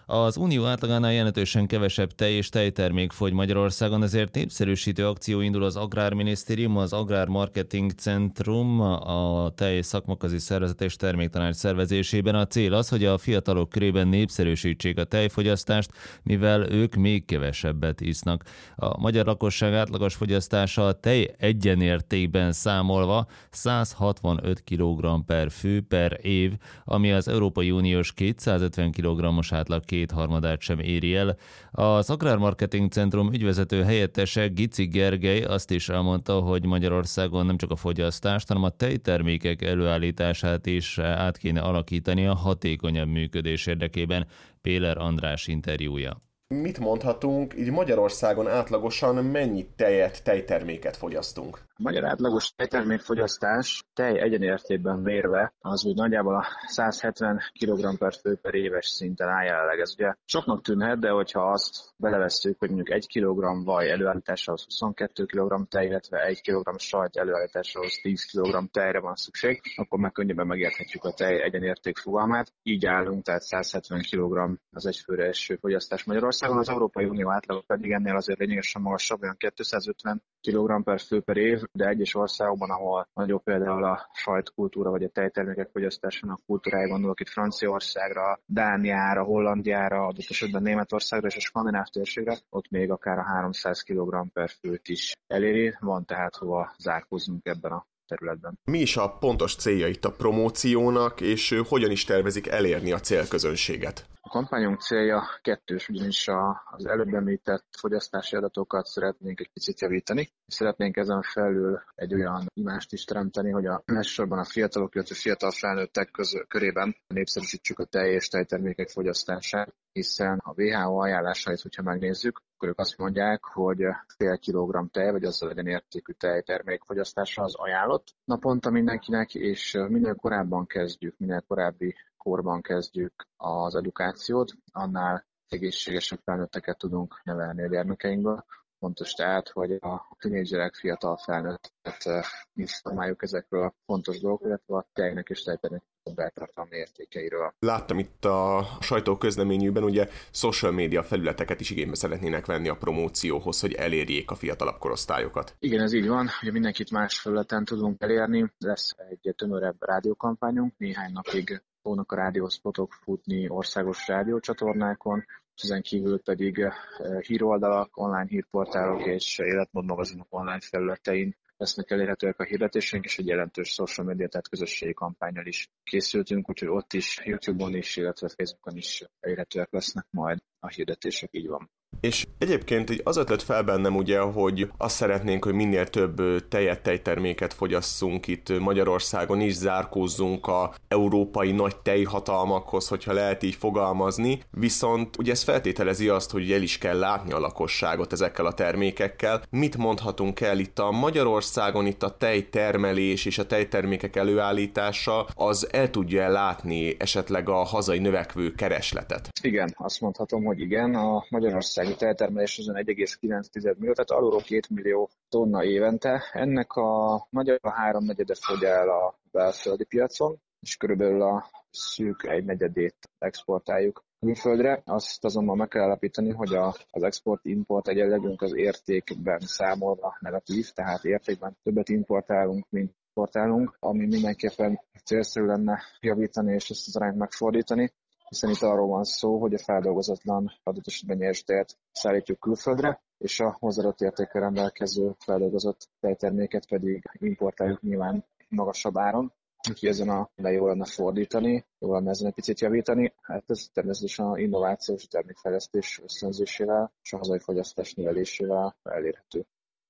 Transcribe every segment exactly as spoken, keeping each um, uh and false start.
Az unió átlagánál jelentősen kevesebb tej és tejtermék fogy Magyarországon, ezért népszerűsítő akció indul az Agrárminisztérium, az Agrármarketing Centrum, a tej szakmakazi szervezet és terméktanács szervezésében. A cél az, hogy a fiatalok körében népszerűsítsék a tejfogyasztást, mivel ők még kevesebbet isznak. A magyar lakosság átlagos fogyasztása a tej egyenértékben számolva száz hatvanöt kilogramm per fő per év, ami az Európai Uniós kétszázötven kilogrammos átlag kétharmadát sem éri el. Az Agrármarketing Centrum ügyvezető helyettese Gici Gergely azt is elmondta, hogy Magyarországon nem csak a fogyasztást, hanem a tejtermékek előállítását is át kéne alakítani a hatékonyabb működés érdekében. Péler András interjúja. Mit mondhatunk, így Magyarországon átlagosan mennyi tejet, tejterméket fogyasztunk? A magyar átlagos tejtermékfogyasztás tej egyenértékben mérve az úgy nagyjából a száz hetven kilogramm per fő per éves szinten áll jelenleg. Ez ugye soknak tűnhet, de hogyha azt belevesszük, hogy mondjuk egy kilogramm vaj előállításához huszonkettő kilogramm tej, illetve egy kilogramm sajt előállításához tíz kilogramm tejre van szükség, akkor meg könnyebben megérthetjük a tej egyenérték fogalmát. Így állunk, tehát száz hetven kilogramm az egyfőre eső fogyasztás Magyarországon. Az Európai Unió átlag pedig ennél azért lényegesen magasabb, olyan kétszázötven kilogramm per fő per év, de egyes országokban, ahol nagyobb például a sajtkultúra vagy a tejtermékek fogyasztásának kultúrája, gondolok itt Franciaországra, Dániára, Hollandiára, adott esetben Németországra és a skandináv térségre, ott még akár a háromszáz kilogramm per főt is eléri, van tehát hova zárkóznunk ebben a területben. Mi is a pontos célja itt a promóciónak, és hogyan is tervezik elérni a célközönséget? A kampányunk célja kettős, ugyanis az előbb említett fogyasztási adatokat szeretnénk egy picit javítani. Szeretnénk ezen felül egy olyan imást is teremteni, hogy a elsősorban a fiatalok, illetve fiatal felnőttek közö, körében népszerűsítsük a tej és tejtermékek fogyasztását, hiszen a dupla vé há ó ajánlásait, hogyha megnézzük, akkor ők azt mondják, hogy fél kilogramm tej, vagy azzal legyen értékű tejtermék fogyasztása az ajánlott naponta mindenkinek, és minél korábban kezdjük, minél korábbi korban kezdjük az edukációt, annál egészségesebb felnőtteket tudunk nevelni a gyermekeinkből. Fontos tehát, hogy a tínédzserek, fiatal felnőtteket informáljuk ezekről a fontos dolgokról, illetve a tejnek és tejterméknek a beltartalmi értékeiről. Láttam itt a sajtóközleményükben, ugye social média felületeket is igénybe szeretnének venni a promócióhoz, hogy elérjék a fiatalabb korosztályokat. Igen, ez így van, hogy mindenkit más felületen tudunk elérni. Lesz egy tömörebb rádiókampányunk, néhány napig fognak a rádiószpotok futni országos rádiócsatornákon, ezen kívül pedig híroldalak, online hírportálok és életmódmagazinok online felületein lesznek elérhetőek a hirdetéseink, és egy jelentős social media, tehát közösségi kampánnyal is készültünk, úgyhogy ott is, YouTube-on is, illetve Facebookon is elérhetőek lesznek majd a hirdetések, így van. És egyébként így az ötlet fel bennem ugye, hogy azt szeretnénk, hogy minél több tejet, tejterméket fogyasszunk itt Magyarországon is, zárkózzunk a európai nagy tejhatalmakhoz, hogyha lehet így fogalmazni, viszont ugye ez feltételezi azt, hogy el is kell látni a lakosságot ezekkel a termékekkel. Mit mondhatunk el itt a Magyarországon, itt a tejtermelés és a tejtermékek előállítása, az el tudja látni esetleg a hazai növekvő keresletet? Igen, azt mondhatom, hogy igen, a Magyarország tejtermelés azon egy egész kilenc millió, tehát alulról két millió tonna évente. Ennek a magyar a háromnegyede fogy el a belföldi piacon, és körülbelül a szűk egy negyedét exportáljuk külföldre. Azt azonban meg kell állapítani, hogy a, az export-import egyenlegünk az értékben számolva negatív, tehát értékben többet importálunk, mint importálunk, ami mindenképpen célszerű lenne javítani és ezt az arányt megfordítani, hiszen itt arról van szó, hogy a feldolgozatlan adott esetben nyers tejet szállítjuk külföldre, és a hozzáadott értékkel rendelkező feldolgozott tejterméket pedig importáljuk nyilván magasabb áron. Úgyhogy ezen a de jó lenne fordítani, jó lenne ezen egy picit javítani. Hát ez természetesen a innovációs termékfejlesztés ösztönzésével és a hazai fogyasztás növelésével elérhető.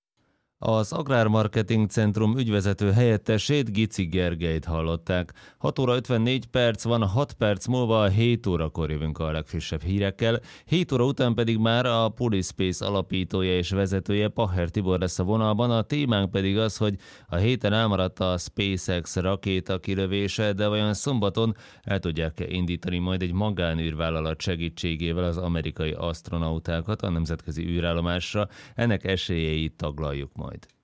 Az Agrármarketing Centrum ügyvezető helyettesét, Gici Gergelyt hallották. hat óra ötvennégy perc van, hat perc múlva hét órakor jövünk a legfrissebb hírekkel. hét óra után pedig már a Polyspace alapítója és vezetője, Paher Tibor lesz a vonalban. A témánk pedig az, hogy a héten elmaradt a SpaceX rakéta kilövése, de vajon szombaton el tudják indítani majd egy magánűrvállalat segítségével az amerikai asztronautákat a nemzetközi űrállomásra. Ennek esélyeit taglaljuk majd.